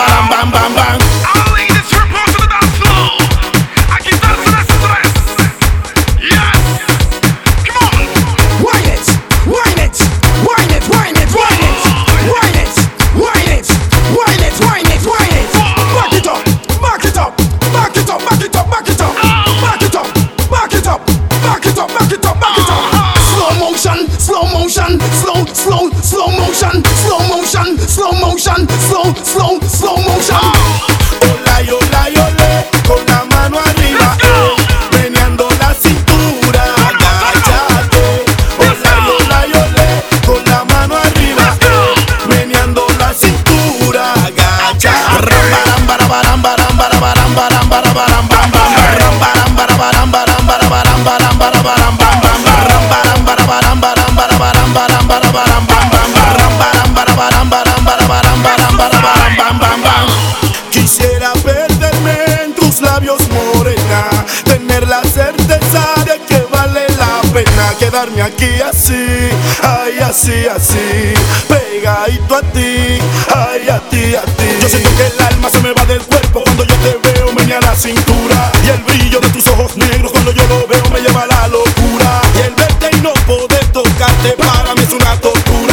bam, bam, bam, bam. All ladies report to the dance floor. A quitarse el estrés. Yes. Come on. Wine it, wine it, wine it, wine it, wine it, wine it, wine it, wine it, wine it, wine it. Back it up, back it up, back it up, back it up, back it up, back it up, back it up, back it up, back it up, back it up. Slow motion, slow motion, slow motion, slow motion, slow motion, slow motion. Hola, yola, yole, con la mano arriba, meneando la cintura, agáchate. Hola, yola, yole, con la mano arriba, meneando la cintura, agáchate. Ram, baram, baram, baram, baram, baram, baram, baram, baram, bam, bam. Ram, baram, baram, baram, baram, baram, baram, baram, baram, bam, bam. Ram, baram, baram, baram, baram, baram, baram, baram, baram, bam, bam. Ram, baram, baram, baram, baram, baram, baram, baram, baram, bam, bam, bam. Quisiera perderme en tus labios, morena, tener la certeza de que vale la pena quedarme aquí así, ay, así, así, pegadito a ti, ay, a ti, a ti. Yo siento que el alma se me va del cuerpo cuando yo te veo, menear la cintura, y el brillo de tus ojos negros cuando yo lo veo me lleva a la locura, y el verte y no poder tocarte para mí es una tortura.